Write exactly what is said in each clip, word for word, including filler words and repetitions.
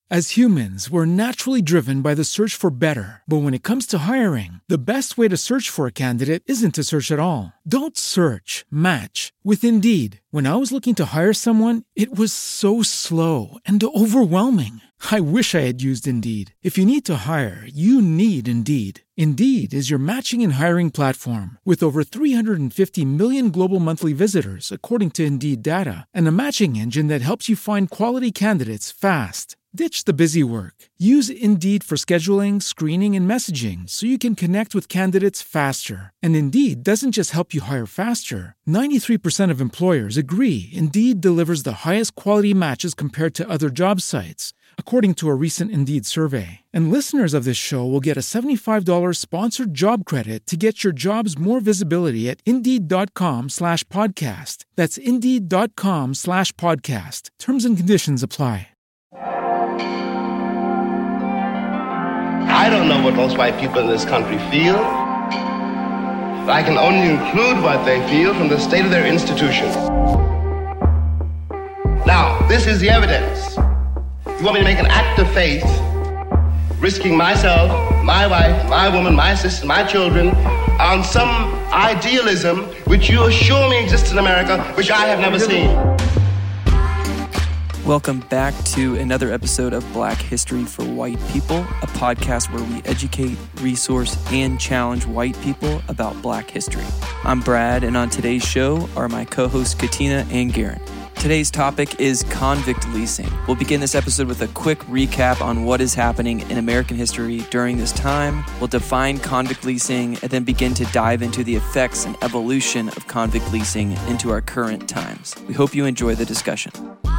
As humans, we're naturally driven by the search for better. But when it comes to hiring, the best way to search for a candidate isn't to search at all. Don't search, match with Indeed. When I was looking to hire someone, it was so slow and overwhelming. I wish I had used Indeed. If you need to hire, you need Indeed. Indeed is your matching and hiring platform with over three hundred fifty million global monthly visitors, according to Indeed data, and a matching engine that helps you find quality candidates fast. Ditch the busy work. Use Indeed for scheduling, screening, and messaging so you can connect with candidates faster. And Indeed doesn't just help you hire faster. ninety-three percent of employers agree Indeed delivers the highest quality matches compared to other job sites, according to a recent Indeed survey. And listeners of this show will get a seventy-five dollars sponsored job credit to get your jobs more visibility at Indeed.com slash podcast. That's Indeed.com slash podcast. Terms and conditions apply. I don't know what most white people in this country feel, but I can only include what they feel from the state of their institutions. Now, this is the evidence. You want me to make an act of faith, risking myself, my wife, my woman, my sister, my children, on some idealism which you assure me exists in America, which I have never seen. Welcome back to another episode of Black History for White People, a podcast where we educate, resource, and challenge white people about Black history. I'm Brad, and on today's show are my co-hosts Katina and Garen. Today's topic is convict leasing. We'll begin this episode with a quick recap on what is happening in American history during this time. We'll define convict leasing and then begin to dive into the effects and evolution of convict leasing into our current times. We hope you enjoy the discussion.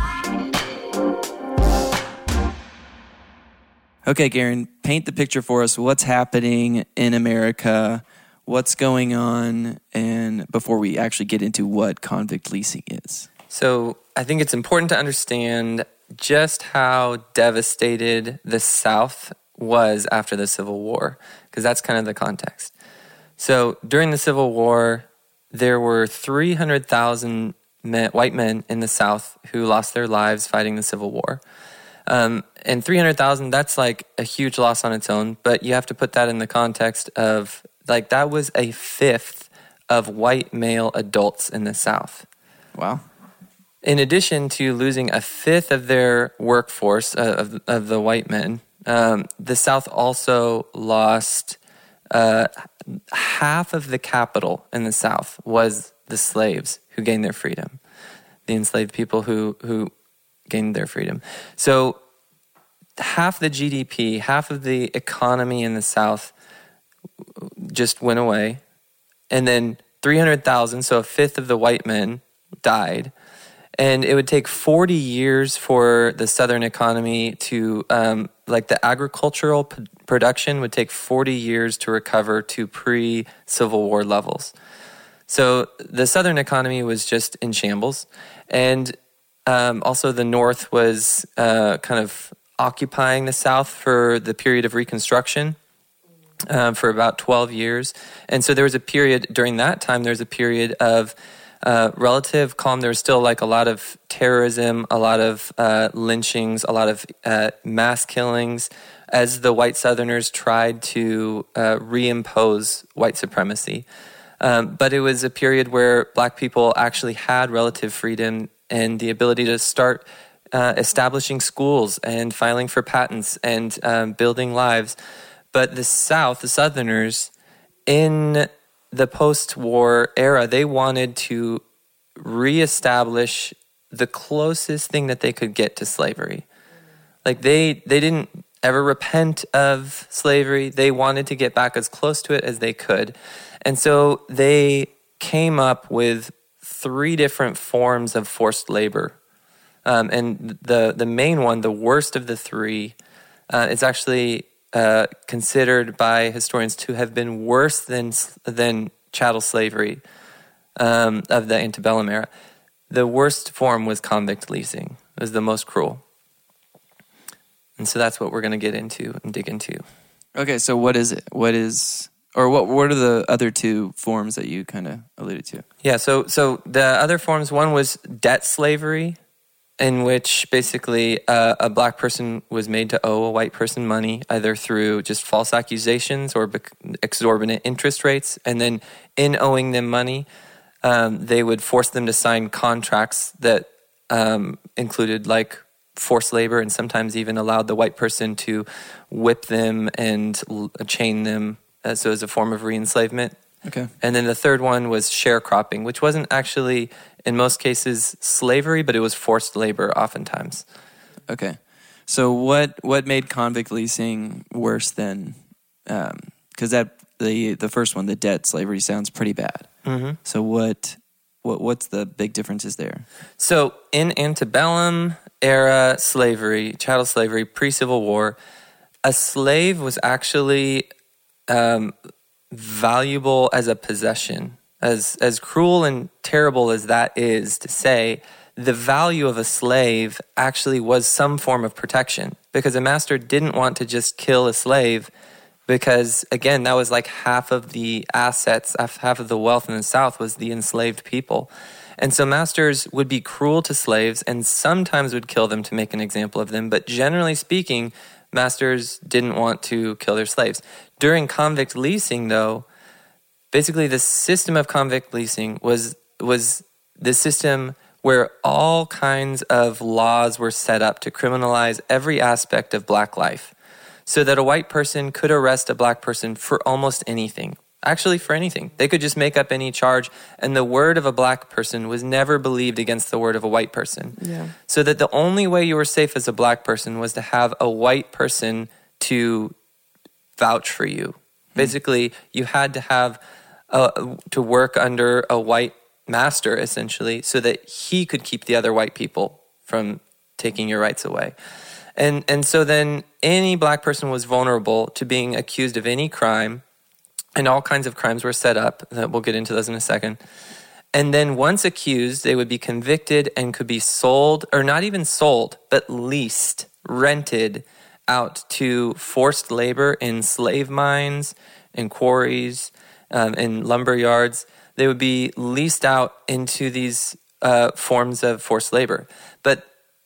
Okay, Garen, paint the picture for us. What's happening in America? What's going on? And before we actually get into what convict leasing is. So I think it's important to understand just how devastated the South was after the Civil War, because that's kind of the context. So during the Civil War, there were three hundred thousand men, white men in the South who lost their lives fighting the Civil War. Um, and three hundred thousand, that's like a huge loss on its own, but you have to put that in the context of, like, that was a fifth of white male adults in the South. Wow. In addition to losing a fifth of their workforce, uh, of, of the white men, um, the South also lost uh, half of the capital in the South was the slaves who gained their freedom, the enslaved people who, who gained their freedom. So half the G D P, half of the economy in the South just went away. And then three hundred thousand, so a fifth of the white men died. And it would take forty years for the Southern economy to, um, like the agricultural p- production would take forty years to recover to pre-Civil War levels. So the Southern economy was just in shambles. And um, also the North was uh, kind of occupying the South for the period of Reconstruction um, for about twelve years. And so there was a period, during that time, there was a period of Uh, relative calm. There was still like a lot of terrorism, a lot of uh, lynchings, a lot of uh, mass killings as the white Southerners tried to uh, reimpose white supremacy. Um, but it was a period where black people actually had relative freedom and the ability to start uh, establishing schools and filing for patents and um, building lives. But the South, the Southerners, in the post-war era, they wanted to reestablish the closest thing that they could get to slavery. Like they they didn't ever repent of slavery. They wanted to get back as close to it as they could. And so they came up with three different forms of forced labor. Um, and the, the main one, the worst of the three, uh, it's actually Uh, considered by historians to have been worse than than chattel slavery um, of the antebellum era. The worst form was convict leasing. It was the most cruel. And so that's what we're going to get into and dig into. Okay, so what is it? What is, or what what are the other two forms that you kind of alluded to? Yeah, so so the other forms, one was debt slavery, in which basically uh, a black person was made to owe a white person money, either through just false accusations or bec- exorbitant interest rates. And then in owing them money, um, they would force them to sign contracts that um, included like forced labor, and sometimes even allowed the white person to whip them and l- chain them, uh, so as a form of re-enslavement. Okay. And then the third one was sharecropping, which wasn't actually, in most cases, slavery, but it was forced labor oftentimes. Okay. So what what made convict leasing worse than, because um, that the the first one, the debt slavery, sounds pretty bad. Mm-hmm. So what what what's the big differences there? So in antebellum era slavery, chattel slavery, pre-Civil War, a slave was actually um, valuable as a possession. As as cruel and terrible as that is to say, the value of a slave actually was some form of protection, because a master didn't want to just kill a slave, because again, that was like half of the assets, half of the wealth in the South was the enslaved people. And so masters would be cruel to slaves and sometimes would kill them to make an example of them, but generally speaking, masters didn't want to kill their slaves. During convict leasing, though, basically the system of convict leasing was was the system where all kinds of laws were set up to criminalize every aspect of black life, so that a white person could arrest a black person for almost anything. Actually, for anything. They could just make up any charge, and the word of a black person was never believed against the word of a white person. Yeah. So that the only way you were safe as a black person was to have a white person to vouch for you. Hmm. Basically, you had to have uh, to work under a white master, essentially, so that he could keep the other white people from taking your rights away. And and so then any black person was vulnerable to being accused of any crime, and all kinds of crimes were set up. We'll get into those in a second. And then once accused, they would be convicted and could be sold, or not even sold, but leased, rented out to forced labor in slave mines, in quarries, um, in lumber yards. They would be leased out into these uh, forms of forced labor. But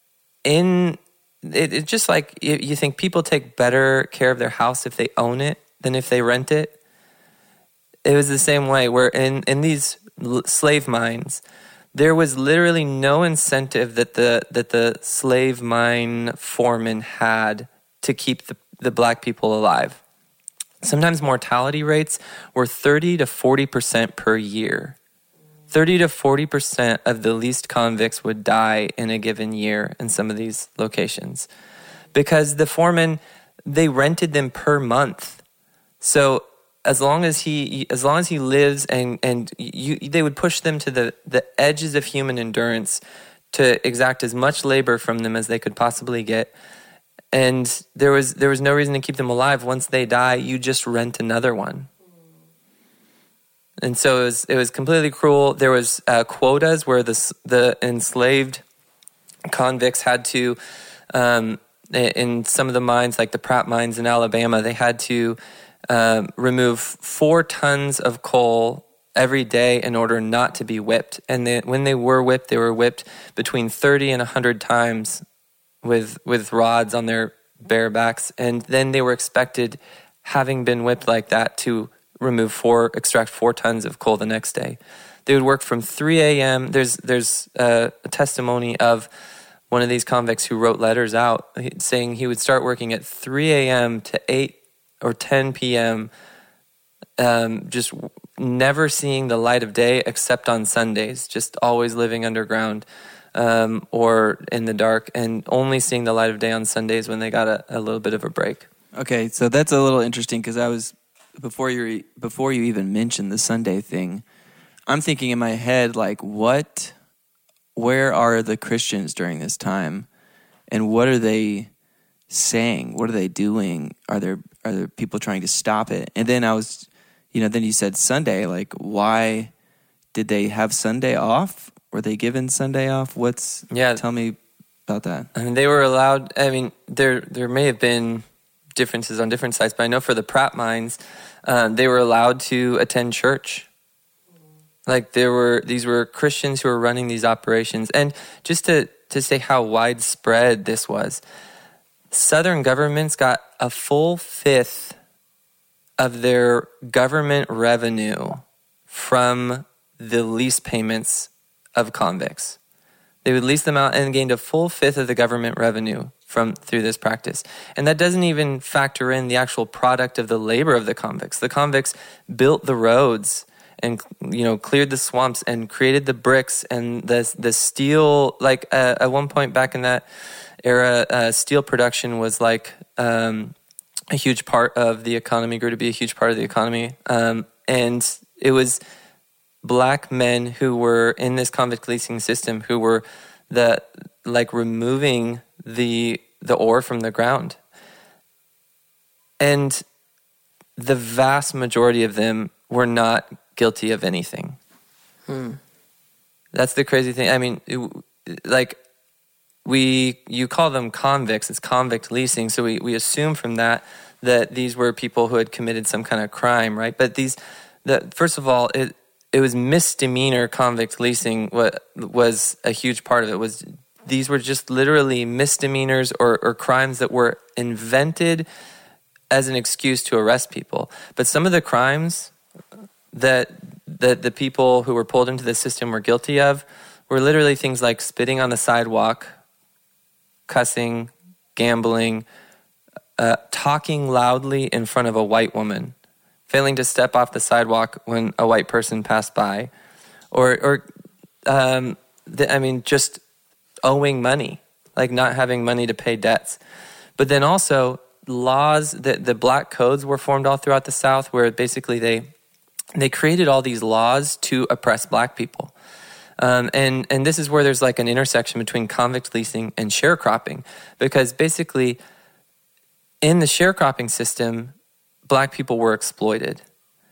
in it, it's just like you, you think people take better care of their house if they own it than if they rent it. It was the same way, where in, in these slave mines, there was literally no incentive that the that the slave mine foreman had to keep the, the black people alive. Sometimes mortality rates were thirty to forty percent per year. thirty to forty percent of the leased convicts would die in a given year in some of these locations, because the foreman, they rented them per month. So as long as he as long as he lives, and and you, they would push them to the, the edges of human endurance to exact as much labor from them as they could possibly get. And there was there was no reason to keep them alive. Once they die, you just rent another one. And so it was it was completely cruel. There was uh, quotas where the the enslaved convicts had to, um, in some of the mines, like the Pratt mines in Alabama, they had to um, remove four tons of coal every day in order not to be whipped. And they, when they were whipped, they were whipped between thirty and one hundred times with with rods on their bare backs. And then they were expected, having been whipped like that, to remove four, extract four tons of coal the next day. They would work from three a.m. There's there's a, a testimony of one of these convicts who wrote letters out saying he would start working at three a.m. to eight or ten p.m., um, just never seeing the light of day except on Sundays, just always living underground um, or in the dark, and only seeing the light of day on Sundays when they got a, a little bit of a break. Okay, so that's a little interesting, because I was, before you before you even mentioned the Sunday thing, I'm thinking in my head, like, what, where are the Christians during this time, and what are they saying? What are they doing? Are there are there people trying to stop it? And then I was, you know, then you said Sunday. Like, why did they have Sunday off? Were they given Sunday off? What's yeah? Tell me about that. I mean, they were allowed. I mean, there there may have been differences on different sites, but I know for the Pratt mines, um, they were allowed to attend church. Like there were these were Christians who were running these operations, and just to to say how widespread this was. Southern governments got a full fifth of their government revenue from the lease payments of convicts. They would lease them out and gained a full fifth of the government revenue from through this practice. And that doesn't even factor in the actual product of the labor of the convicts. The convicts built the roads and, you know, cleared the swamps and created the bricks and the the steel. Like uh, at one point back in that era, uh, steel production was like um, a huge part of the economy, grew to be a huge part of the economy. Um, and it was black men who were in this convict leasing system who were the like removing the the ore from the ground. And the vast majority of them were not guilty of anything. Hmm. That's the crazy thing. I mean, it, like we, you call them convicts, it's convict leasing. So we, we assume from that, that these were people who had committed some kind of crime, right? But these, the, first of all, it, it was misdemeanor convict leasing. What was a huge part of it was these were just literally misdemeanors or, or crimes that were invented as an excuse to arrest people. But some of the crimes that that the people who were pulled into the system were guilty of were literally things like spitting on the sidewalk, cussing, gambling, uh, talking loudly in front of a white woman, failing to step off the sidewalk when a white person passed by, or, or um, the, I mean, just owing money, like not having money to pay debts. But then also laws, that the black codes were formed all throughout the South where basically they they created all these laws to oppress black people. Um, and, and this is where there's like an intersection between convict leasing and sharecropping, because basically in the sharecropping system, black people were exploited.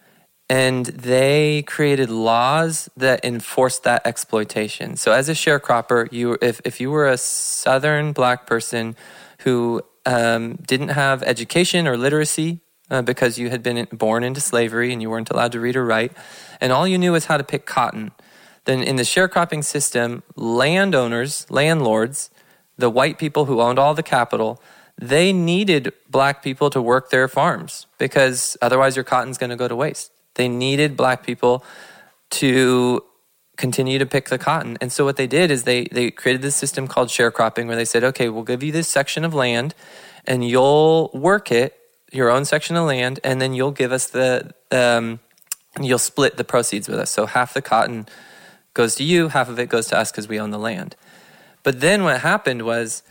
And they created laws that enforced that exploitation. So as a sharecropper, you, if, if you were a Southern black person who um, didn't have education or literacy, Uh, because you had been born into slavery and you weren't allowed to read or write, and all you knew was how to pick cotton, then in the sharecropping system, landowners, landlords, the white people who owned all the capital, they needed black people to work their farms because otherwise your cotton's going to go to waste. They needed black people to continue to pick the cotton. And so what they did is they, they created this system called sharecropping where they said, okay, we'll give you this section of land and you'll work it, your own section of land, and then you'll give us the, um, you'll split the proceeds with us. So half the cotton goes to you, half of it goes to us because we own the land. But then what happened was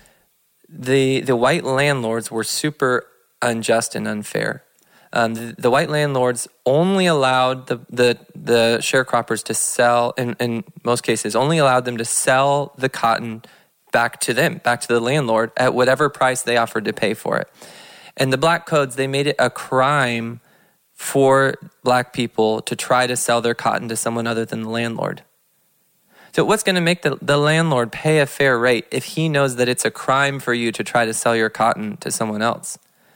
the the white landlords were super unjust and unfair. Um, the, the white landlords only allowed the, the, the sharecroppers to sell, in, in most cases, only allowed them to sell the cotton back to them, back to the landlord at whatever price they offered to pay for it. And the black codes, they made it a crime for black people to try to sell their cotton to someone other than the landlord. So what's going to make the, the landlord pay a fair rate if he knows that it's a crime for you to try to sell your cotton to someone else?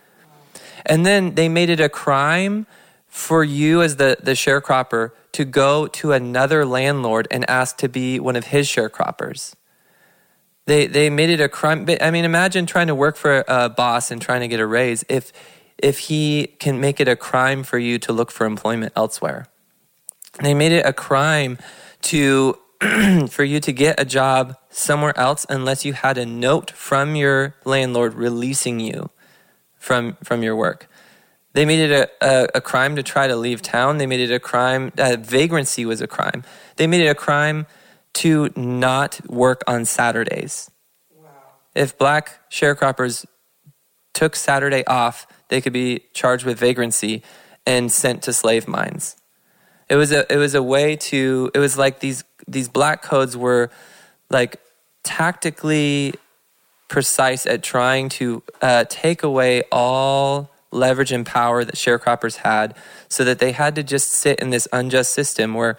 And then they made it a crime for you as the, the sharecropper to go to another landlord and ask to be one of his sharecroppers. They they made it a crime. I mean, imagine trying to work for a boss and trying to get a raise if if he can make it a crime for you to look for employment elsewhere. They made it a crime to for you to get a job somewhere else unless you had a note from your landlord releasing you from from your work. They made it a, a, a crime to try to leave town. They made it a crime. Uh, vagrancy was a crime. They made it a crime to not work on Saturdays. Wow. If black sharecroppers took Saturday off, they could be charged with vagrancy and sent to slave mines. It was a it was a way to it was like these these black codes were like tactically precise at trying to uh, take away all leverage and power that sharecroppers had, so that they had to just sit in this unjust system where,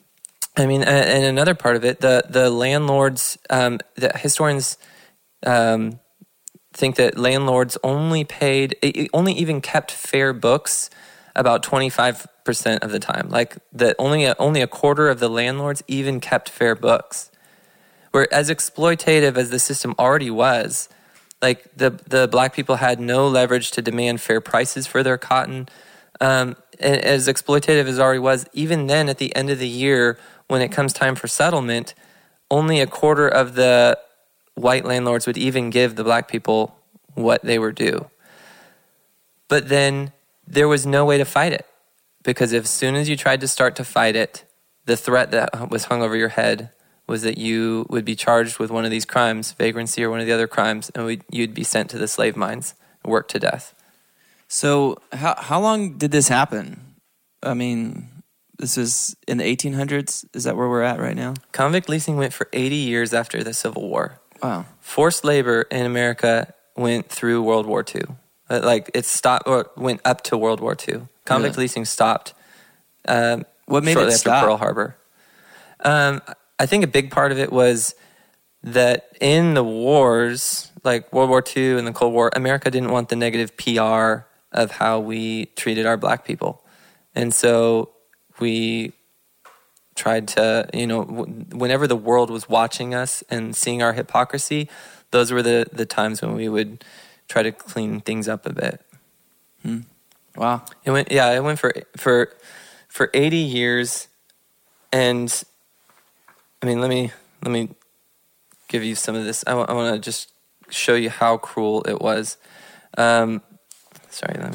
I mean, and another part of it, the the landlords, um, the historians um, think that landlords only paid, only even kept fair books about twenty-five percent of the time. Like that, only a, only a quarter of the landlords even kept fair books. where as exploitative as the system already was, like the the black people had no leverage to demand fair prices for their cotton. Um, as exploitative as it already was, even then at the end of the year, when it comes time for settlement, only a quarter of the white landlords would even give the black people what they were due. But then there was no way to fight it, because as soon as you tried to start to fight it, the threat that was hung over your head was that you would be charged with one of these crimes, vagrancy or one of the other crimes, and we'd, you'd be sent to the slave mines and worked to death. So how how long did this happen? I mean, this is in the eighteen hundreds? Is that where we're at right now? Convict leasing went for eighty years after the Civil War. Wow. Forced labor in America went through World War Two. Like, it stopped, or went up to World War Two. Convict Really? leasing stopped um, What made shortly it after stop? Pearl Harbor. Um, I think a big part of it was that in the wars, like World War Two and the Cold War, America didn't want the negative P R of how we treated our black people. And so we tried to, you know, w- whenever the world was watching us and seeing our hypocrisy, those were the, the times when we would try to clean things up a bit. Hmm. Wow. It went, yeah, it went for for for eighty years, and I mean, let me let me give you some of this. I, w- I want to just show you how cruel it was. Um, sorry, let me.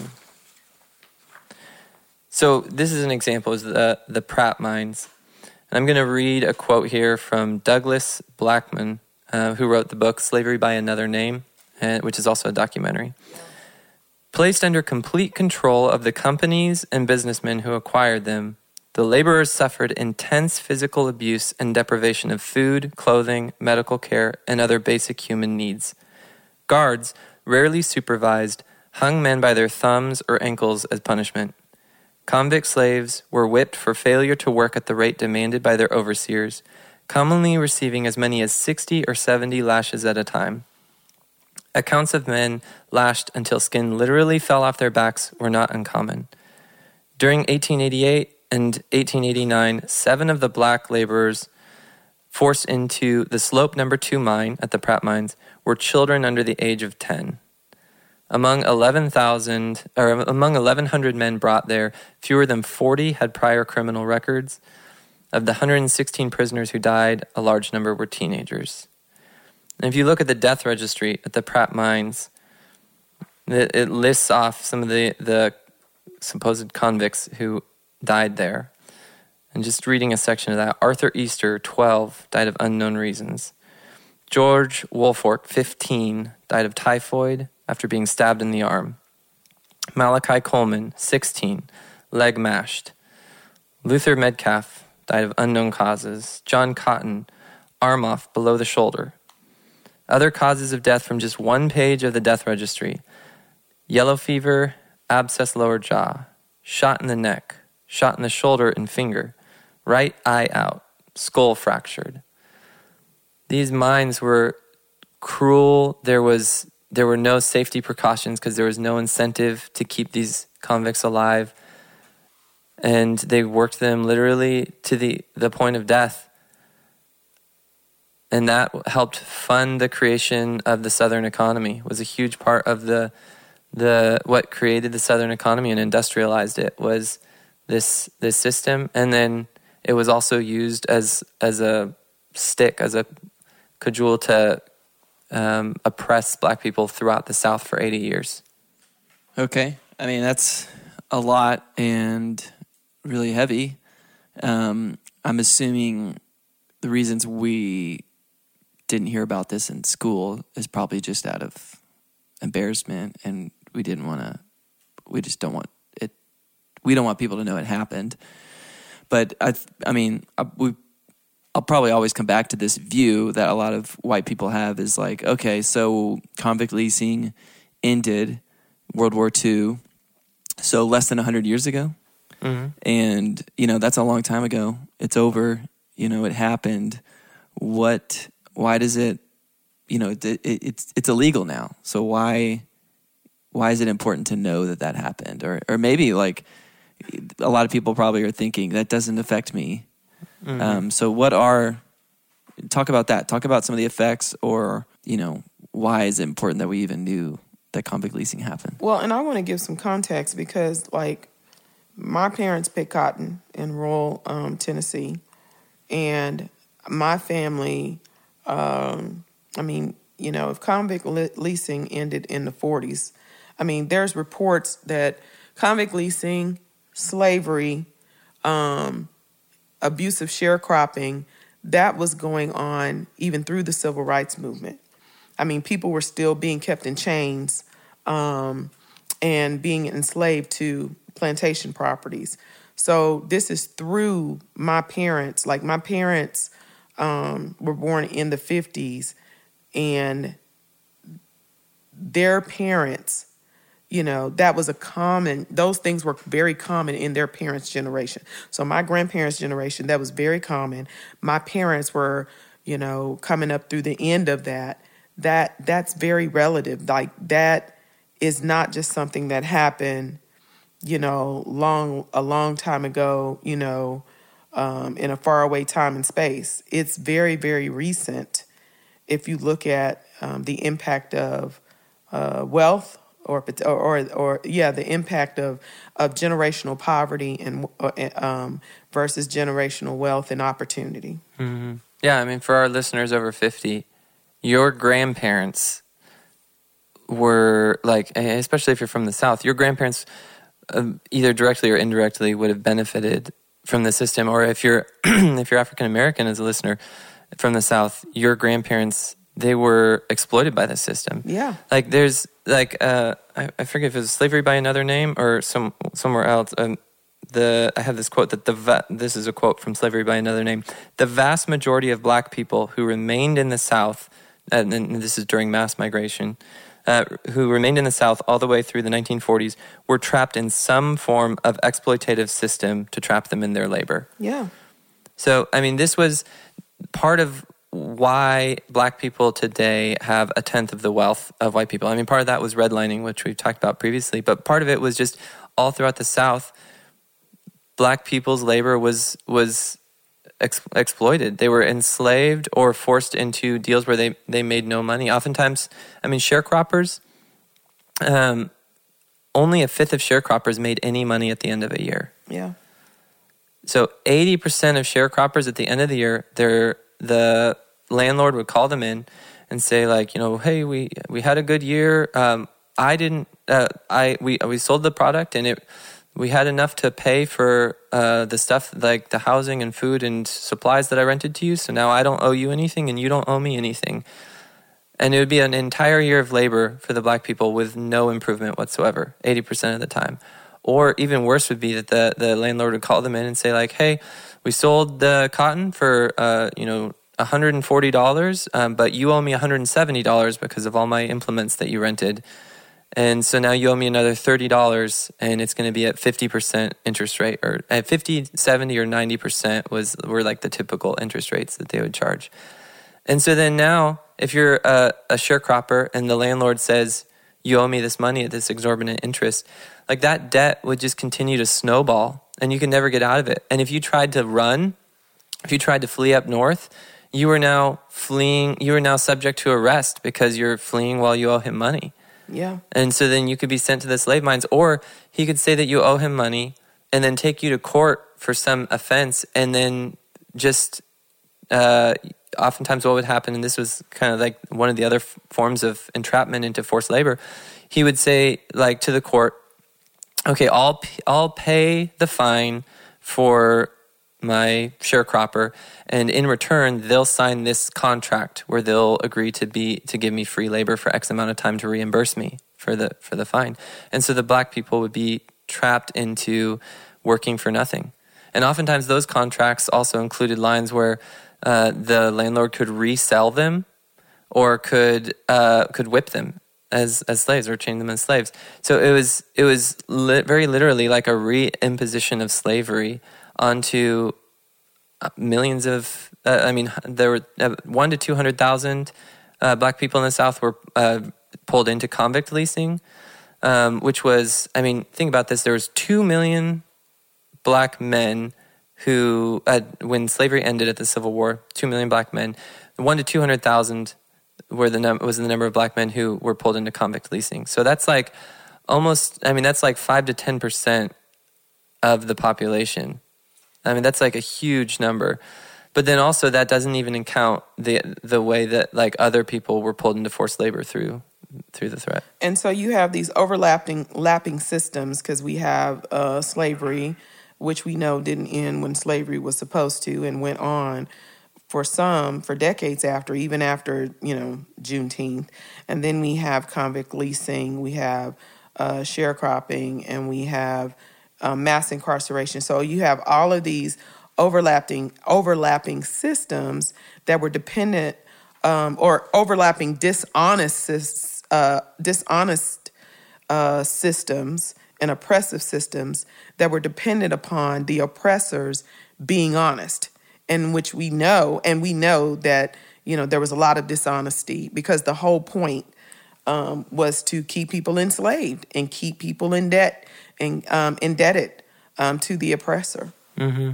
So this is an example of the the Pratt mines, and I'm going to read a quote here from Douglas Blackman, uh, who wrote the book "Slavery by Another Name," uh, which is also a documentary. Placed under complete control of the companies and businessmen who acquired them, the laborers suffered intense physical abuse and deprivation of food, clothing, medical care, and other basic human needs. Guards, rarely supervised, hung men by their thumbs or ankles as punishment. Convict slaves were whipped for failure to work at the rate demanded by their overseers, commonly receiving as many as sixty or seventy lashes at a time. Accounts of men lashed until skin literally fell off their backs were not uncommon. During eighteen eighty-eight and eighteen eighty-nine, seven of the black laborers forced into the Slope Number Two mine at the Pratt Mines were children under the age of ten. Among eleven thousand, or among eleven hundred men brought there, fewer than forty had prior criminal records. Of the one hundred sixteen prisoners who died, a large number were teenagers. And if you look at the death registry at the Pratt Mines, it, it lists off some of the, the supposed convicts who died there. And just reading a section of that, Arthur Easter, twelve, died of unknown reasons. George Woolfolk, fifteen, died of typhoid after being stabbed in the arm. Malachi Coleman, sixteen, leg mashed. Luther Metcalf died of unknown causes. John Cotton, arm off below the shoulder. Other causes of death from just one page of the death registry: yellow fever, abscess lower jaw, shot in the neck, shot in the shoulder and finger, right eye out, skull fractured. These mines were cruel. There was there were no safety precautions because there was no incentive to keep these convicts alive, and they worked them literally to the, the point of death. And that helped fund the creation of the Southern economy. Was a huge part of the the what created the Southern economy and industrialized it was this this system. And then it was also used as as a stick, as a cudgel to um, oppress black people throughout the South for eighty years. Okay. I mean, that's a lot and really heavy. Um, I'm assuming the reasons we didn't hear about this in school is probably just out of embarrassment, and we didn't want to, we just don't want it, we don't want people to know it happened. But I, I mean, I, we, I'll probably always come back to this view that a lot of white people have is like, okay, so convict leasing ended World War Two, so less than one hundred years ago. Mm-hmm. And, you know, that's a long time ago. It's over. You know, it happened. What, why does it, you know, it, it, it's it's illegal now. So why why is it important to know that that happened? Or or maybe like a lot of people probably are thinking that doesn't affect me. Mm-hmm. Um, so what are talk about that. Talk about some of the effects, or, you know, why is it important that we even knew that convict leasing happened? Well, and I want to give some context because, like, my parents picked cotton in rural um, Tennessee, and my family, um, I mean, you know, if convict le- leasing ended in the forties, I mean, there's reports that convict leasing, slavery, um, abusive sharecropping, that was going on even through the civil rights movement. I mean, people were still being kept in chains um, and being enslaved to plantation properties. So this is through my parents. Like, my parents um, were born in the fifties, and their parents, you know, that was a common, those things were very common in their parents' generation. So my grandparents' generation, that was very common. My parents were, you know, coming up through the end of that. That that's very relative. Like, that is not just something that happened, you know, long a long time ago, you know, um, in a faraway time and space. It's very, very recent if you look at um, the impact of uh, wealth or, or, or, or, yeah, the impact of, of generational poverty and um, versus generational wealth and opportunity. Mm-hmm. Yeah, I mean, for our listeners over fifty, your grandparents were, like, especially if you're from the South, your grandparents uh, either directly or indirectly would have benefited from the system. Or if you're if you're African American as a listener from the South, your grandparents, they were exploited by the system. Yeah. Like, there's, like, uh, I, I forget if it was Slavery by Another Name or some somewhere else. Um, the I have this quote that the va- this is a quote from Slavery by Another Name. The vast majority of black people who remained in the South, and, and this is during mass migration, uh, who remained in the South all the way through the nineteen forties, were trapped in some form of exploitative system to trap them in their labor. Yeah. So, I mean, this was part of why black people today have a tenth of the wealth of white people. I mean, part of that was redlining, which we've talked about previously, but part of it was just all throughout the South, black people's labor was was ex- exploited. They were enslaved or forced into deals where they, they made no money. Oftentimes, I mean, sharecroppers, um, only a fifth of sharecroppers made any money at the end of a year. Yeah. So eighty percent of sharecroppers at the end of the year, they're the landlord would call them in and say, like, you know, hey, we we had a good year. Um, I didn't. Uh, I we we sold the product and it we had enough to pay for uh, the stuff like the housing and food and supplies that I rented to you. So now I don't owe you anything and you don't owe me anything. And it would be an entire year of labor for the black people with no improvement whatsoever, eighty percent of the time. Or even worse would be that the the landlord would call them in and say, like, hey, we sold the cotton for, uh, you know, one hundred forty dollars, um, but you owe me one hundred seventy dollars because of all my implements that you rented. And so now you owe me another thirty dollars, and it's going to be at fifty percent interest rate, or at fifty, seventy, or ninety percent was were like the typical interest rates that they would charge. And so then now, if you're a, a sharecropper and the landlord says, you owe me this money at this exorbitant interest, like, that debt would just continue to snowball and you can never get out of it. And if you tried to run, if you tried to flee up north, you are now fleeing, you are now subject to arrest because you're fleeing while you owe him money. Yeah. And so then you could be sent to the slave mines, or he could say that you owe him money and then take you to court for some offense. And then just, uh, oftentimes what would happen, and this was kind of like one of the other f- forms of entrapment into forced labor, he would say, like, to the court, okay, I'll p- I'll pay the fine for my sharecropper, and in return, they'll sign this contract where they'll agree to be to give me free labor for X amount of time to reimburse me for the for the fine. And so the black people would be trapped into working for nothing. And oftentimes those contracts also included lines where uh, the landlord could resell them or could uh, could whip them as as slaves or chain them as slaves. So it was it was li- very literally like a reimposition of slavery onto millions of, uh, I mean, there were uh, one to two hundred thousand uh, black people in the South were uh, pulled into convict leasing, um, which was, I mean, think about this: there was two million black men who, uh, when slavery ended at the Civil War, two million black men, one to two hundred thousand were the num- was the number of black men who were pulled into convict leasing. So that's like almost, I mean, that's like five to ten percent of the population. I mean, that's like a huge number. But then also that doesn't even count the the way that like other people were pulled into forced labor through through the threat. And so you have these overlapping lapping systems, because we have uh, slavery, which we know didn't end when slavery was supposed to, and went on for some for decades after, even after, you know, Juneteenth. And then we have convict leasing, we have uh, sharecropping, and we have uh, mass incarceration. So you have all of these overlapping overlapping systems that were dependent um, or overlapping dishonest uh, dishonest uh, systems and oppressive systems that were dependent upon the oppressors being honest, in which we know, and we know that, you know, there was a lot of dishonesty, because the whole point um, was to keep people enslaved and keep people in debt and um, indebted um, to the oppressor. Mm-hmm.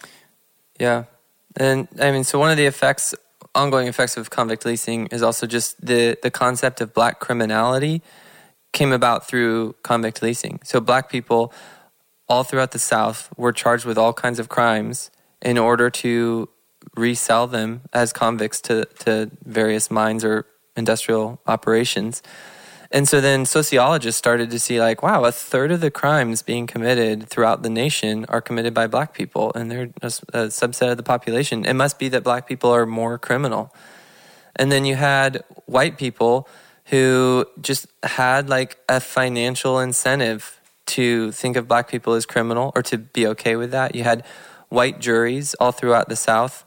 Yeah. And I mean, so one of the effects, ongoing effects of convict leasing is also just the, the concept of black criminality came about through convict leasing. So black people all throughout the South were charged with all kinds of crimes in order to resell them as convicts to, to various mines or industrial operations. And so then sociologists started to see like, wow, a third of the crimes being committed throughout the nation are committed by black people, and they're just a subset of the population. It must be that black people are more criminal. And then you had white people who just had like a financial incentive to think of black people as criminal or to be okay with that. You had white juries all throughout the South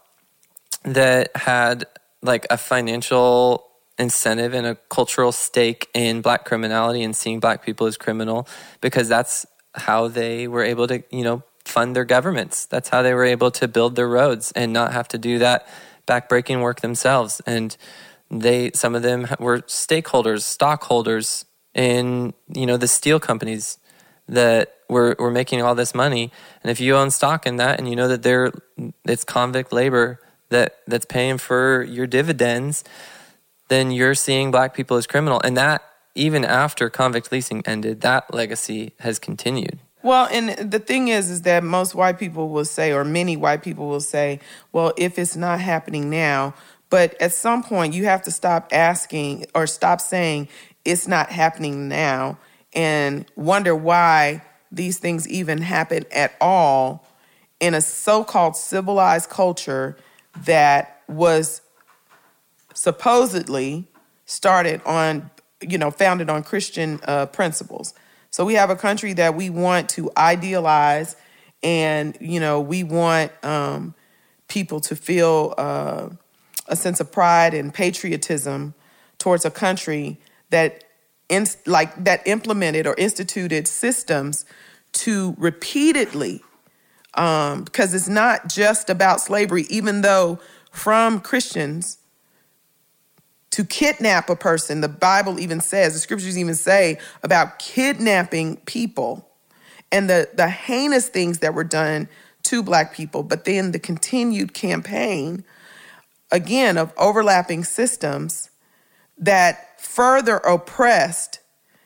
that had like a financial incentive and a cultural stake in black criminality and seeing black people as criminal, because that's how they were able to, you know, fund their governments. That's how they were able to build their roads and not have to do that backbreaking work themselves. And they, some of them were stakeholders, stockholders in, you know, the steel companies that were, were making all this money. And if you own stock in that and you know that they're, it's convict labor that that's paying for your dividends, then you're seeing black people as criminal. And that, even after convict leasing ended, that legacy has continued. Well, and the thing is, is that most white people will say, or many white people will say, well, if it's not happening now, but at some point you have to stop asking or stop saying it's not happening now and wonder why these things even happen at all in a so-called civilized culture that was supposedly started on, you know, founded on Christian uh, principles. So we have a country that we want to idealize, and, you know, we want um, people to feel uh, a sense of pride and patriotism towards a country that, in, like, that implemented or instituted systems to repeatedly, um, because it's not just about slavery, even though from Christians, to kidnap a person, the Bible even says, the scriptures even say about kidnapping people and the, the heinous things that were done to black people. But then the continued campaign, again, of overlapping systems that further oppressed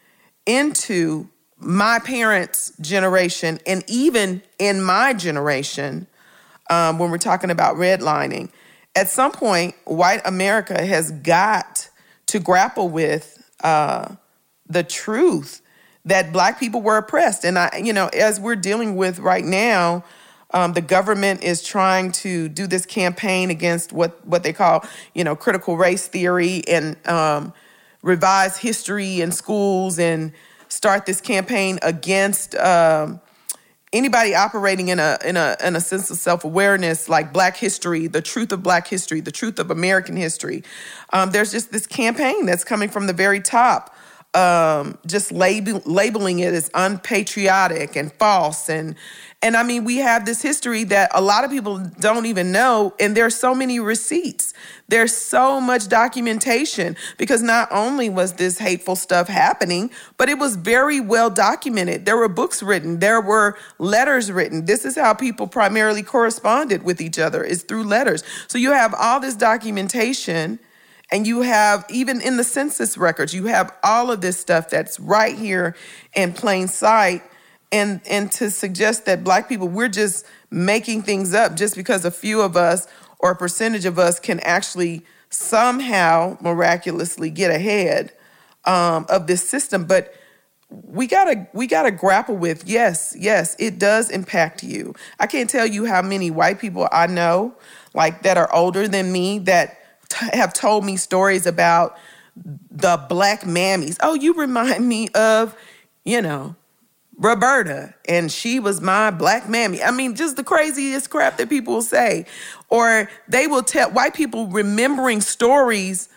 into my parents' generation and even in my generation, um, when we're talking about redlining. At some point, white America has got to grapple with uh, the truth that black people were oppressed. And, I, you know, as we're dealing with right now, um, the government is trying to do this campaign against what, what they call, you know, critical race theory, and um, revise history in schools, and start this campaign against um, anybody operating in a in a in a sense of self-awareness, like Black history, the truth of Black history, the truth of American history. Um, there's just this campaign that's coming from the very top um, just label, labeling it as unpatriotic and false. And, and I mean, we have this history that a lot of people don't even know. And there's so many receipts. There's so much documentation because not only was this hateful stuff happening, but it was very well documented. There were books written. There were letters written. This is how people primarily corresponded with each other, is through letters. So you have all this documentation. And you have, even in the census records, you have all of this stuff that's right here in plain sight. And, and to suggest that Black people, we're just making things up just because a few of us or a percentage of us can actually somehow miraculously get ahead um, of this system. But we gotta we gotta grapple with, yes, yes, it does impact you. I can't tell you how many white people I know, like that are older than me, that have told me stories about the Black mammies. Oh, you remind me of, you know, Roberta, and she was my Black mammy. I mean, just the craziest crap that people will say. Or they will tell white people remembering stories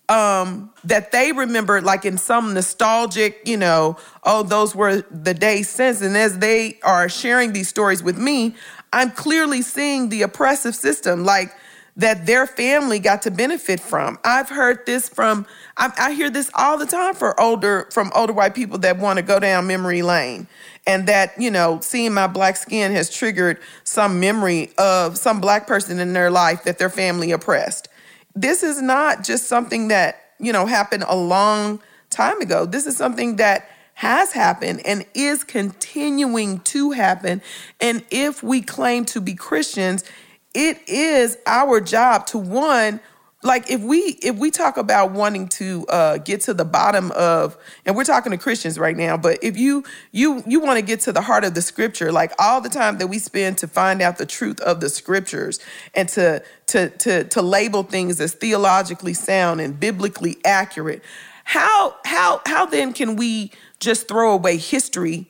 um, that they remember, like in some nostalgic, you know, oh, those were the days since. And as they are sharing these stories with me, I'm clearly seeing the oppressive system, like, that their family got to benefit from. I've heard this from, I, I hear this all the time for older, from older white people that want to go down memory lane. And that, you know, seeing my Black skin has triggered some memory of some Black person in their life that their family oppressed. This is not just something that, you know, happened a long time ago. This is something that has happened and is continuing to happen. And if we claim to be Christians, it is our job to, one, like if we if we talk about wanting to uh, get to the bottom of, and we're talking to Christians right now, but if you you you want to get to the heart of the scripture, like all the time that we spend to find out the truth of the scriptures and to to to to label things as theologically sound and biblically accurate, how how how then can we just throw away history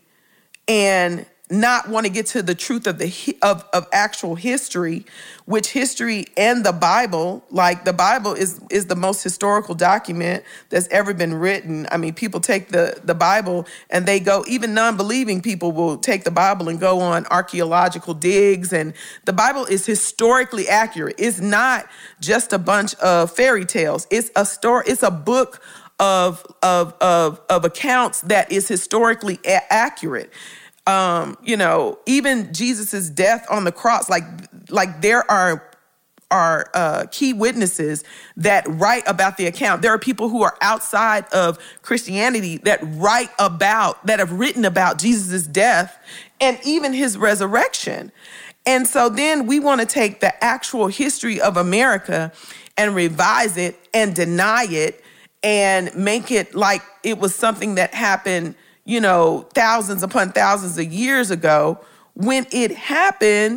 and not want to get to the truth of the of, of actual history, which history and the Bible, like the Bible is is the most historical document that's ever been written. I mean, people take the, the Bible and they go, even non-believing people will take the Bible and go on archaeological digs. And the Bible is historically accurate. It's not just a bunch of fairy tales. It's a story. It's a book of of of, of accounts that is historically a- accurate. Um, you know, even Jesus's death on the cross, like, like there are are uh, key witnesses that write about the account. There are people who are outside of Christianity that write about, that have written about Jesus's death and even his resurrection. And so then we want to take the actual history of America and revise it and deny it and make it like it was something that happened, you know, thousands upon thousands of years ago, when it happened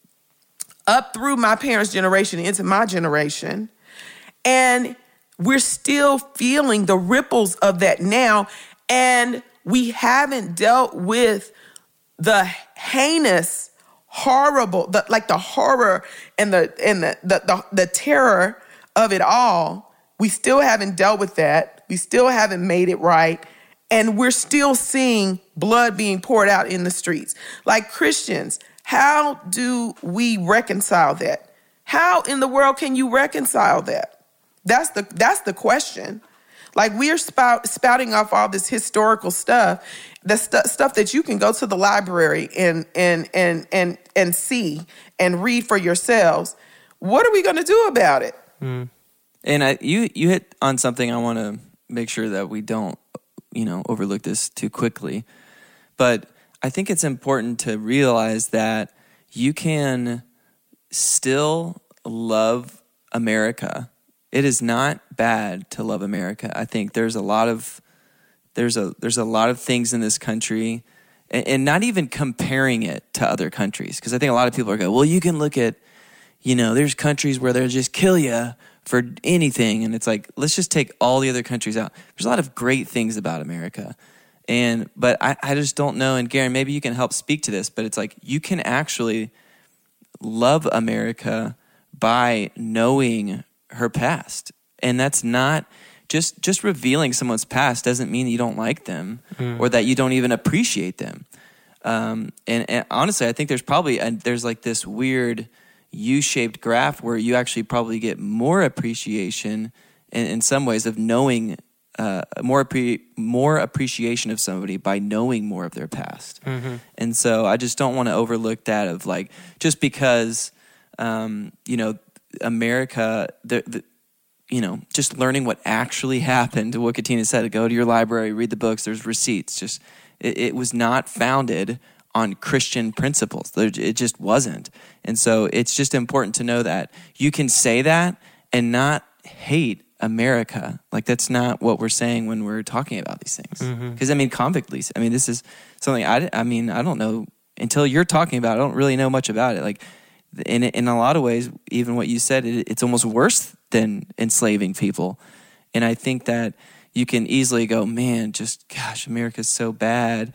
up through my parents' generation into my generation. And we're still feeling the ripples of that now. And we haven't dealt with the heinous, horrible, the, like the horror and the and the, the the the terror of it all. We still haven't dealt with that. We still haven't made it right. And we're still seeing blood being poured out in the streets. Like Christians, how do we reconcile that? How in the world can you reconcile that? That's the that's the question. Like we're spout, spouting off all this historical stuff, the stu- stuff that you can go to the library and and and and and see and read for yourselves. What are we going to do about it? Mm. And I, you you hit on something I want to make sure that we don't, you know, overlook this too quickly. But I think it's important to realize that you can still love America. It is not bad to love America. I think there's a lot of there's a there's a lot of things in this country, and, and not even comparing it to other countries, because I think a lot of people are going, well, you can look at, you know, there's countries where they'll just kill you for anything, and it's like, let's just take all the other countries out. There's a lot of great things about America, and but I, I just don't know. And Garen, maybe you can help speak to this, but it's like you can actually love America by knowing her past, and that's not just just revealing someone's past doesn't mean that you don't like them mm. or that you don't even appreciate them. Um, and, and honestly, I think there's probably a, there's like this weird U-shaped graph where you actually probably get more appreciation in, in some ways of knowing uh, more appre- more appreciation of somebody by knowing more of their past. Mm-hmm. And so I just don't want to overlook that of like just because um, you know America the, the you know just learning what actually happened. What Katina said, go to your library, read the books. There's receipts. Just it, it was not founded on Christian principles. It just wasn't. And so it's just important to know that you can say that and not hate America. Like that's not what we're saying when we're talking about these things. Because mm-hmm. I mean, convict lease. I mean, this is something I, I mean, I don't know until you're talking about it. I don't really know much about it. Like in in a lot of ways, even what you said, it, it's almost worse than enslaving people. And I think that you can easily go, man, just gosh, America's so bad.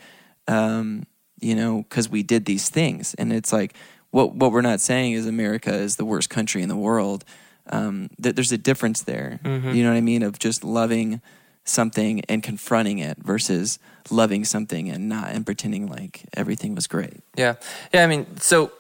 Um, you know, because we did these things. And it's like, what what we're not saying is America is the worst country in the world. Um, th- there's a difference there. Mm-hmm. You know what I mean? Of just loving something and confronting it versus loving something and not, and pretending like everything was great. Yeah. Yeah, I mean, so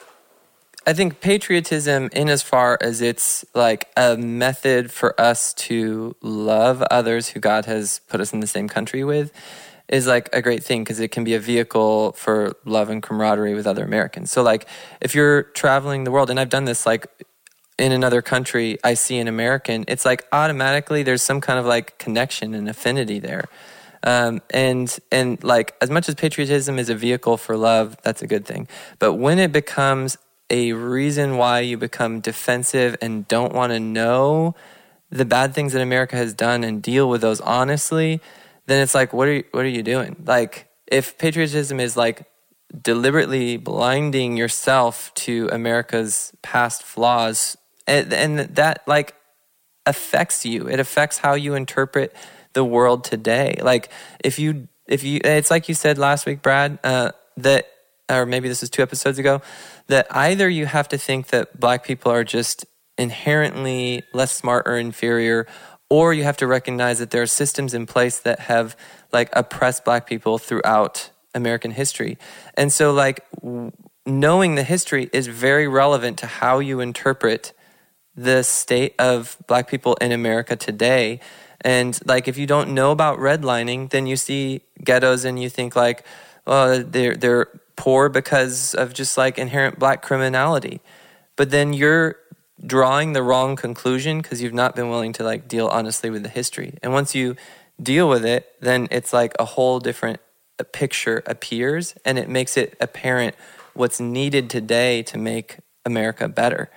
I think patriotism, in as far as it's like a method for us to love others who God has put us in the same country with, is like a great thing because it can be a vehicle for love and camaraderie with other Americans. So like if you're traveling the world, and I've done this like in another country, I see an American, it's like automatically there's some kind of like connection and affinity there. Um, and and like as much as patriotism is a vehicle for love, that's a good thing. But when it becomes a reason why you become defensive and don't want to know the bad things that America has done and deal with those honestly, then it's like, what are you, what are you doing? Like, if patriotism is like deliberately blinding yourself to America's past flaws, and, and that like affects you, it affects how you interpret the world today. Like, if you, if you, it's like you said last week, Brad, uh, that, or maybe this is two episodes ago, that either you have to think that black people are just inherently less smart or inferior, or you have to recognize that there are systems in place that have like oppressed black people throughout American history. And so like w- knowing the history is very relevant to how you interpret the state of black people in America today. And like if you don't know about redlining, then you see ghettos and you think like, oh, they're they're poor because of just like inherent black criminality. But then you're drawing the wrong conclusion because you've not been willing to like deal honestly with the history. And once you deal with it, then it's like a whole different picture appears, and it makes it apparent what's needed today to make America better.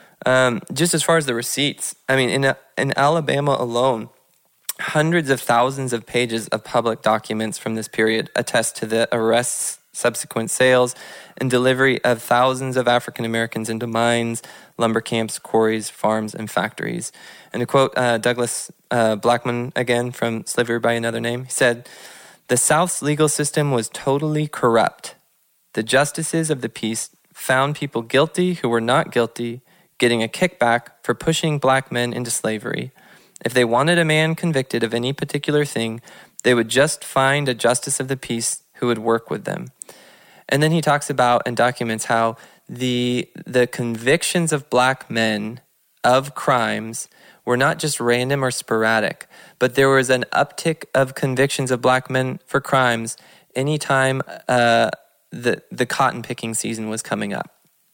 Um, just as far as the receipts, I mean, in in Alabama alone, hundreds of thousands of pages of public documents from this period attest to the arrests, subsequent sales, and delivery of thousands of African Americans into mines, lumber camps, quarries, farms, and factories. And to quote uh, Douglas uh, Blackman again from Slavery by Another Name, he said, "The South's legal system was totally corrupt. The justices of the peace found people guilty who were not guilty, getting a kickback for pushing black men into slavery. If they wanted a man convicted of any particular thing, they would just find a justice of the peace who would work with them." And then he talks about and documents how the the convictions of black men of crimes were not just random or sporadic, but there was an uptick of convictions of black men for crimes anytime uh, the the cotton picking season was coming up,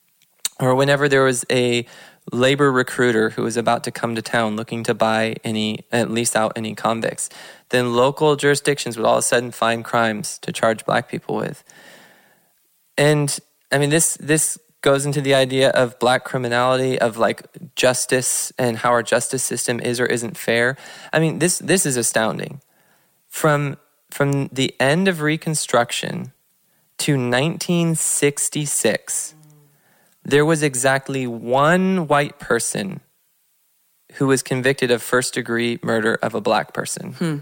or whenever there was a labor recruiter who was about to come to town looking to buy any, at least out any convicts, then local jurisdictions would all of a sudden find crimes to charge black people with. And I mean, this this goes into the idea of black criminality, of like justice and how our justice system is or isn't fair. I mean, this this is astounding. From from the end of Reconstruction to nineteen sixty-six, there was exactly one white person who was convicted of first-degree murder of a black person. Hmm.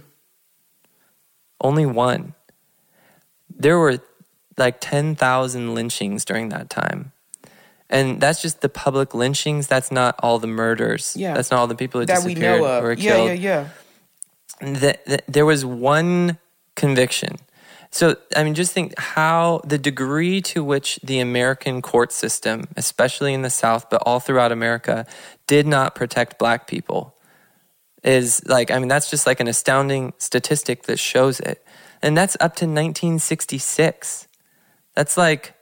Only one. There were like ten thousand lynchings during that time. And that's just the public lynchings. That's not all the murders. Yeah. That's not all the people who that disappeared we know of. or were yeah, killed. Yeah, yeah, the, the, there was one conviction. So, I mean, just think how the degree to which the American court system, especially in the South, but all throughout America, did not protect black people is like, I mean, that's just like an astounding statistic that shows it. And that's up to nineteen sixty-six. That's like,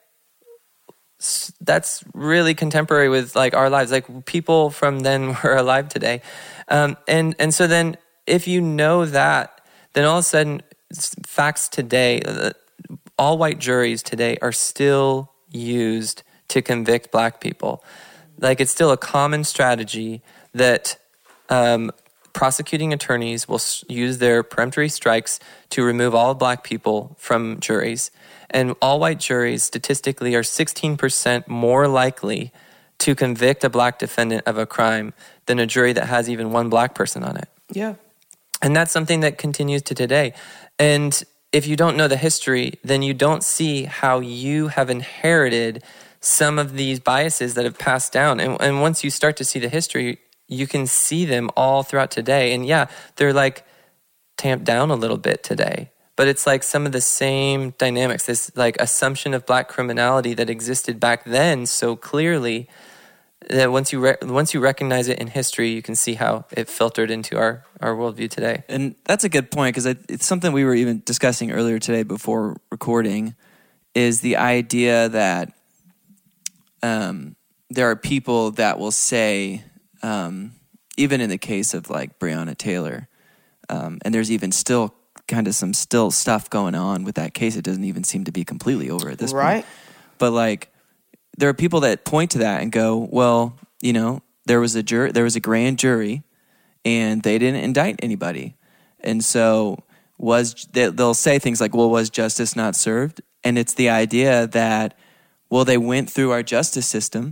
that's really contemporary with like our lives. Like people from then were alive today. Um, and, and so then if you know that, then all of a sudden facts today, uh, all white juries today are still used to convict black people. Like it's still a common strategy that um, prosecuting attorneys will use their peremptory strikes to remove all black people from juries. And all white juries statistically are sixteen percent more likely to convict a black defendant of a crime than a jury that has even one black person on it. Yeah. And that's something that continues to today. And if you don't know the history, then you don't see how you have inherited some of these biases that have passed down. And, and once you start to see the history, you can see them all throughout today. And yeah, they're like tamped down a little bit today. But it's like some of the same dynamics, this like assumption of black criminality that existed back then so clearly that once you re- once you recognize it in history, you can see how it filtered into our, our worldview today. And that's a good point, because it's something we were even discussing earlier today before recording, is the idea that um, there are people that will say, um, even in the case of like Breonna Taylor, um, and there's even still kind of some still stuff going on with that case. It doesn't even seem to be completely over at this right. point. But like, there are people that point to that and go, well, you know, there was a jur- there was a grand jury, and they didn't indict anybody, and so was they, they'll say things like, well, was justice not served? And it's the idea that, well, they went through our justice system,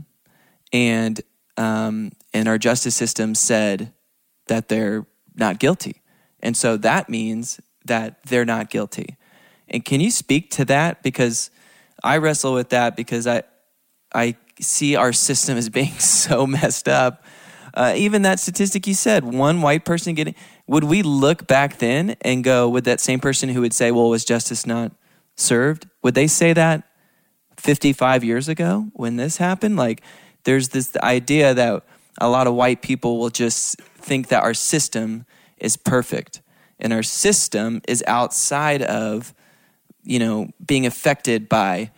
and um, and our justice system said that they're not guilty, and so that means that they're not guilty. And can you speak to that? Because I wrestle with that, because I I see our system as being so messed up. Uh, even that statistic you said, one white person getting, would we look back then and go, would that same person who would say, well, was justice not served? Would they say that fifty-five years ago when this happened? Like, there's this idea that a lot of white people will just think that our system is perfect, and our system is outside of, you know, being affected by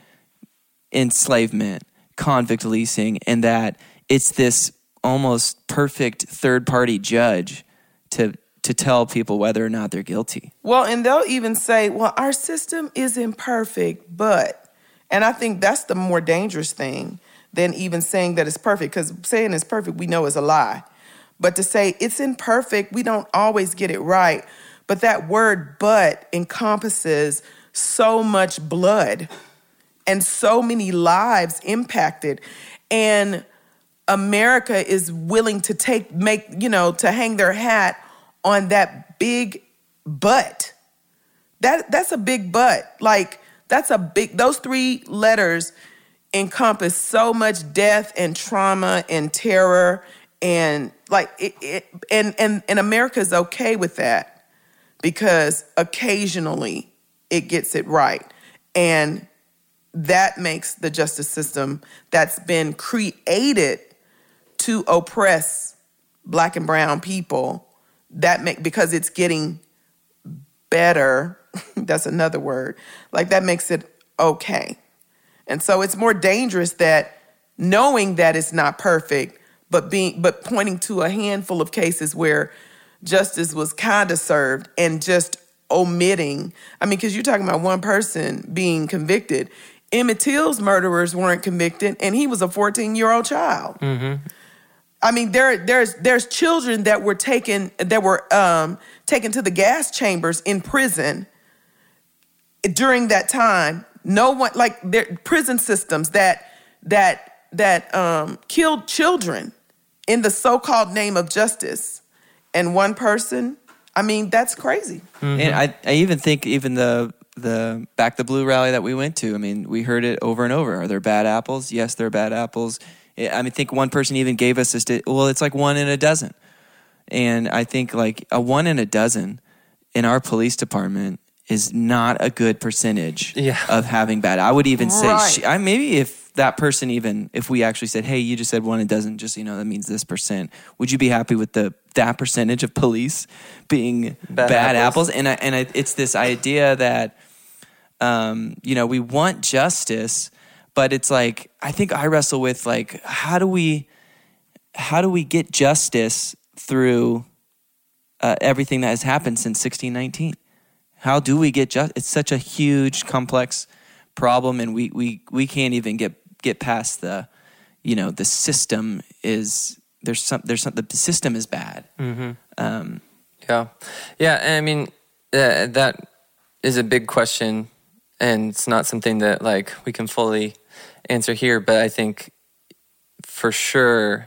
enslavement, convict leasing, and that it's this almost perfect third-party judge to to tell people whether or not they're guilty. Well, and they'll even say, well, our system is imperfect, but, and I think that's the more dangerous thing than even saying that it's perfect, because saying it's perfect, we know is a lie. But to say it's imperfect, we don't always get it right. But that word but encompasses so much blood and so many lives impacted. And America is willing to take, make, you know, to hang their hat on that big but. That that's a big but. Like, that's a big, those three letters encompass so much death and trauma and terror, and like it, it and and and America's okay with that, because occasionally it gets it right. And that makes the justice system that's been created to oppress black and brown people, that make, because it's getting better, that's another word, like that makes it okay. And so it's more dangerous that knowing that it's not perfect, but being but pointing to a handful of cases where justice was kind of served and just omitting. I mean, because you're talking about one person being convicted. Emmett Till's murderers weren't convicted, and he was a fourteen-year-old child. Mm-hmm. I mean, there, there's there's children that were taken that were um, taken to the gas chambers in prison during that time. No one, like, there prison systems that that that um, killed children in the so-called name of justice, and one person. I mean, that's crazy. Mm-hmm. And I, I even think even the the Back the Blue rally that we went to, I mean, we heard it over and over. Are there bad apples? Yes, there are bad apples. I mean, I think one person even gave us a st- well, it's like one in a dozen. And I think like a one in a dozen in our police department is not a good percentage yeah. of having bad. I would even say, Right. she, I, maybe if that person even, if we actually said, hey, you just said one, it doesn't just, you know, that means this percent. Would you be happy with the that percentage of police being bad, Bad apples? apples. And I, and I, it's this idea that, um, you know, we want justice, but it's like, I think I wrestle with like, how do we, how do we get justice through uh, everything that has happened since sixteen nineteen? How do we get just? It's such a huge, complex problem, and we, we, we can't even get get past the, you know, the system is there's some there's some the system is bad. Mm-hmm. Um, yeah, yeah, and I mean uh, that is a big question, and it's not something that like we can fully answer here. But I think for sure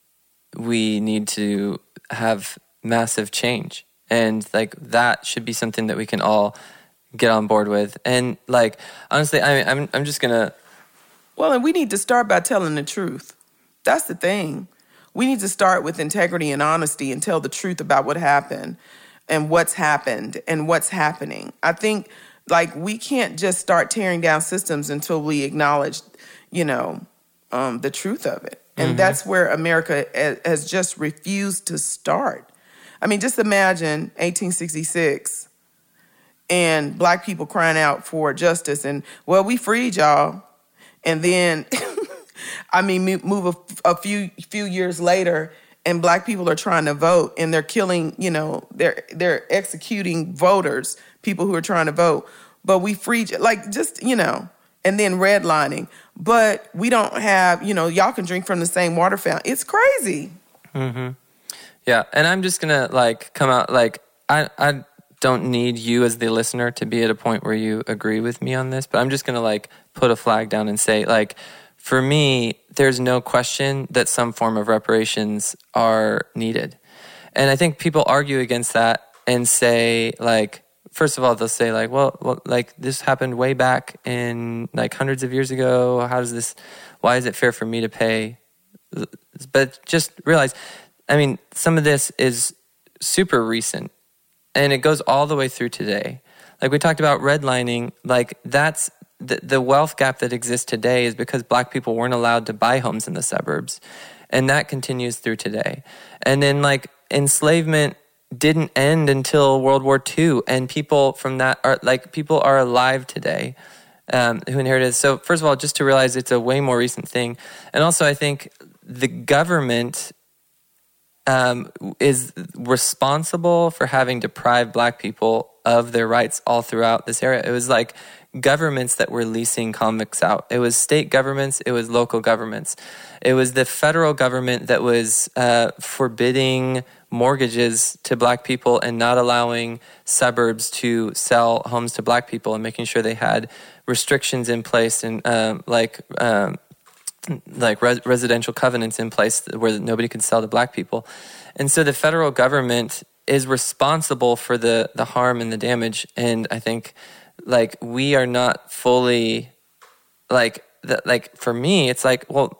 we need to have massive change. And like that should be something that we can all get on board with. And like honestly, I mean, I'm I'm just gonna. Well, and we need to start by telling the truth. That's the thing. We need to start with integrity and honesty and tell the truth about what happened and what's happened and what's happening. I think like we can't just start tearing down systems until we acknowledge, you know, um, the truth of it. And mm-hmm. that's where America has just refused to start. I mean, just imagine eighteen sixty-six and black people crying out for justice and, well, we freed y'all. And then, I mean, move a, a few few years later and black people are trying to vote and they're killing, you know, they're they're executing voters, people who are trying to vote. But we freed, like just, you know, and then redlining. But we don't have, you know, y'all can drink from the same water fountain. It's crazy. Mm-hmm. Yeah, and I'm just gonna like come out like I I don't need you as the listener to be at a point where you agree with me on this, but I'm just gonna like put a flag down and say like for me, there's no question that some form of reparations are needed, and I think people argue against that and say like first of all they'll say like well, well like this happened way back in like hundreds of years ago. How does this? Why is it fair for me to pay? But just realize. I mean, some of this is super recent, and it goes all the way through today. Like we talked about redlining, like that's the, the wealth gap that exists today is because black people weren't allowed to buy homes in the suburbs, and that continues through today. And then like enslavement didn't end until World War Two, and people from that are like people are alive today um, who inherited. So first of all, just to realize it's a way more recent thing, and also I think the government. Um, is responsible for having deprived black people of their rights all throughout this area. It was like governments that were leasing convicts out. It was state governments. It was local governments. It was the federal government that was uh, forbidding mortgages to black people and not allowing suburbs to sell homes to black people and making sure they had restrictions in place and um, like... Um, like res- residential covenants in place where nobody could sell to black people. And so the federal government is responsible for the, the harm and the damage. And I think like we are not fully like, the, like for me, it's like, well,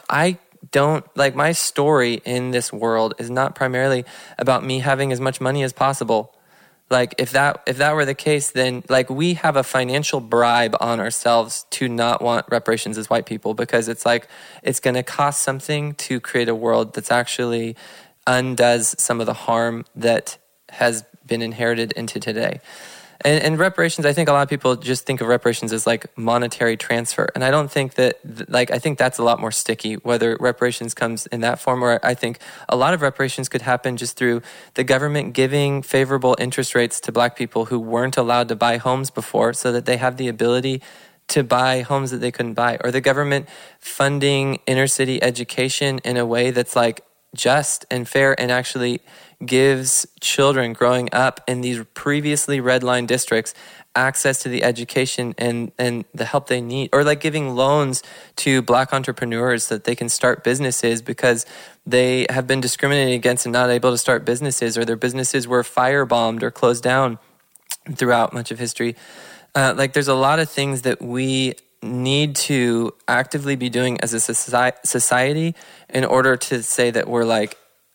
I don't like my story in this world is not primarily about me having as much money as possible. Like if that if that were the case, then like we have a financial bribe on ourselves to not want reparations as white people because it's like it's going to cost something to create a world that's actually undoes some of the harm that has been inherited into today. And, and reparations, I think a lot of people just think of reparations as like monetary transfer. And I don't think that, like, I think that's a lot more sticky, whether reparations comes in that form, or I think a lot of reparations could happen just through the government giving favorable interest rates to black people who weren't allowed to buy homes before so that they have the ability to buy homes that they couldn't buy, or the government funding inner city education in a way that's like just and fair and actually gives children growing up in these previously redlined districts access to the education and, and the help they need, or like giving loans to black entrepreneurs so that they can start businesses because they have been discriminated against and not able to start businesses, or their businesses were firebombed or closed down throughout much of history. Uh, like there's a lot of things that we need to actively be doing as a society in order to say that we're like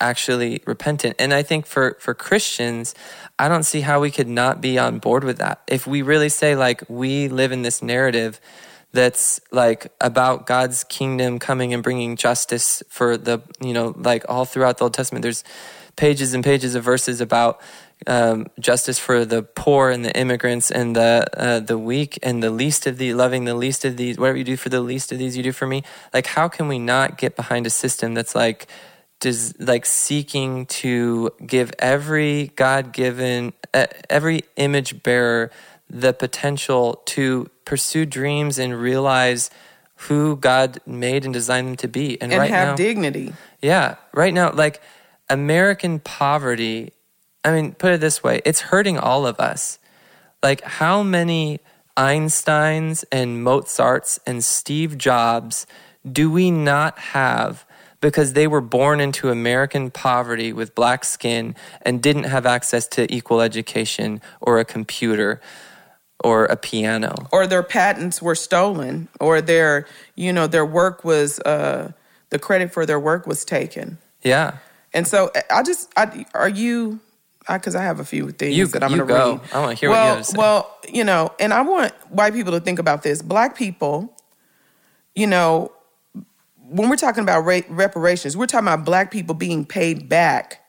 actually repentant. And I think for, for Christians, I don't see how we could not be on board with that. If we really say, like, we live in this narrative that's like about God's kingdom coming and bringing justice for the, you know, like all throughout the Old Testament, there's pages and pages of verses about um, justice for the poor and the immigrants and the uh, the weak and the least of the, loving the least of these. Whatever you do for the least of these, you do for me. Like, how can we not get behind a system that's like, does like seeking to give every God-given, uh, every image bearer the potential to pursue dreams and realize who God made and designed them to be. And, and right have now, dignity. Yeah. Right now, like, American poverty, I mean, put it this way, it's hurting all of us. Like, how many Einsteins and Mozarts and Steve Jobs do we not have because they were born into American poverty with black skin and didn't have access to equal education or a computer or a piano? Or their patents were stolen, or their, you know, their work was, uh, the credit for their work was taken. Yeah. And so I just, I, are you, because I, I have a few things you, that I'm going to go. read. I want to hear well, what you have to say. Well, you know, and I want white people to think about this. Black people, you know, when we're talking about ra- reparations, we're talking about black people being paid back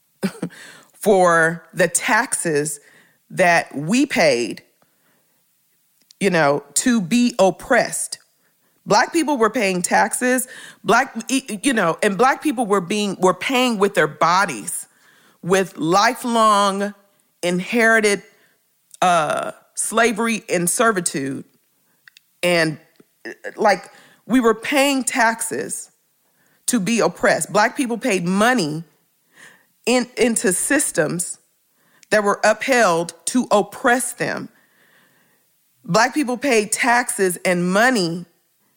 for the taxes that we paid, you know, to be oppressed. Black people were paying taxes, black, you know, and black people were being, were paying with their bodies, with lifelong inherited uh, slavery and servitude. And like, we were paying taxes to be oppressed. Black people paid money in, into systems that were upheld to oppress them. Black people paid taxes and money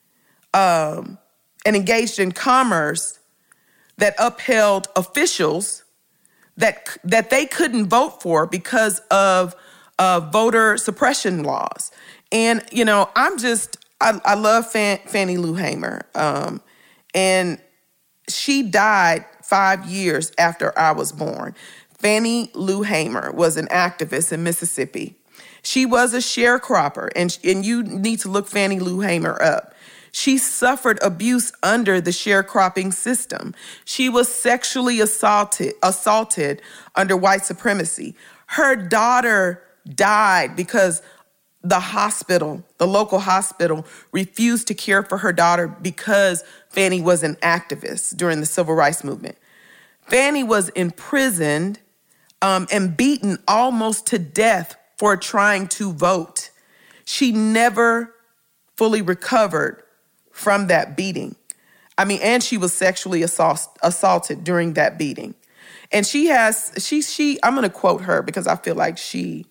um, and engaged in commerce that upheld officials that that they couldn't vote for because of uh, voter suppression laws. And, you know, I'm just, I, I love Fan, Fannie Lou Hamer. Um, and she died five years after I was born. Fannie Lou Hamer was an activist in Mississippi. She was a sharecropper, and, and you need to look Fannie Lou Hamer up. She suffered abuse under the sharecropping system. She was sexually assaulted, assaulted under white supremacy. Her daughter died because the hospital, the local hospital, refused to care for her daughter because Fannie was an activist during the civil rights movement. Fannie was imprisoned um, and beaten almost to death for trying to vote. She never fully recovered from that beating. I mean, and she was sexually assault, assaulted during that beating. And she has, she, she, I'm going to quote her because I feel like she,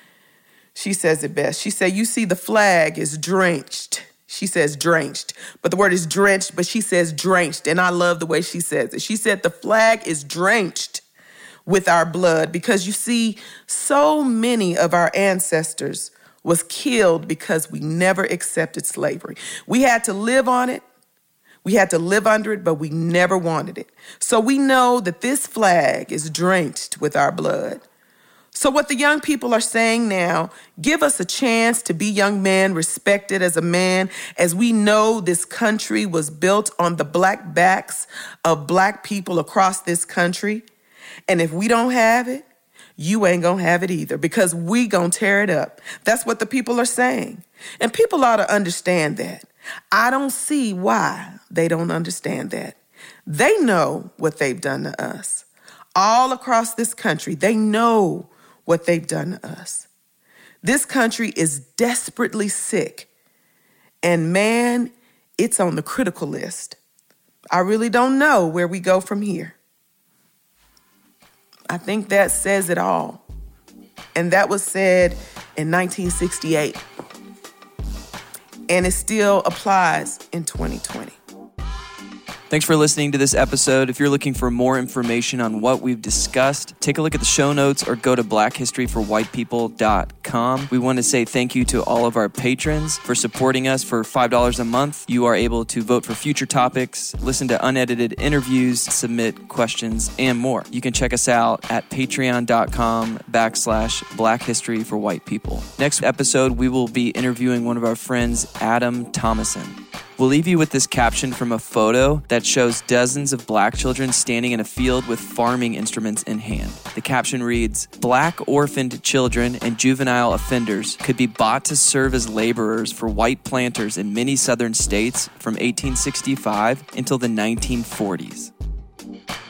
she says it best. She said, "You see, the flag is drenched." She says drenched, but the word is drenched, but she says drenched. And I love the way she says it. She said, "The flag is drenched with our blood," because you see, so many of our ancestors was killed because we never accepted slavery. We had to live on it. We had to live under it, but we never wanted it. So we know that this flag is drenched with our blood. So what the young people are saying now, give us a chance to be young men, respected as a man, as we know this country was built on the black backs of black people across this country. And if we don't have it, you ain't gonna have it either, because we gonna tear it up. That's what the people are saying. And people ought to understand that. I don't see why they don't understand that. They know what they've done to us. All across this country, they know what they've done to us. This country is desperately sick. And man, it's on the critical list. I really don't know where we go from here. I think that says it all. And that was said in nineteen sixty-eight. And it still applies in twenty twenty. Thanks for listening to this episode. If you're looking for more information on what we've discussed, take a look at the show notes or go to black history for white people dot com. We want to say thank you to all of our patrons for supporting us. For five dollars a month, you are able to vote for future topics, listen to unedited interviews, submit questions, and more. You can check us out at patreon.com backslash black history for white people. Next episode, we will be interviewing one of our friends, Adam Thomason. We'll leave you with this caption from a photo that shows dozens of black children standing in a field with farming instruments in hand. The caption reads, "Black orphaned children and juvenile offenders could be bought to serve as laborers for white planters in many southern states from eighteen sixty-five until the nineteen forties.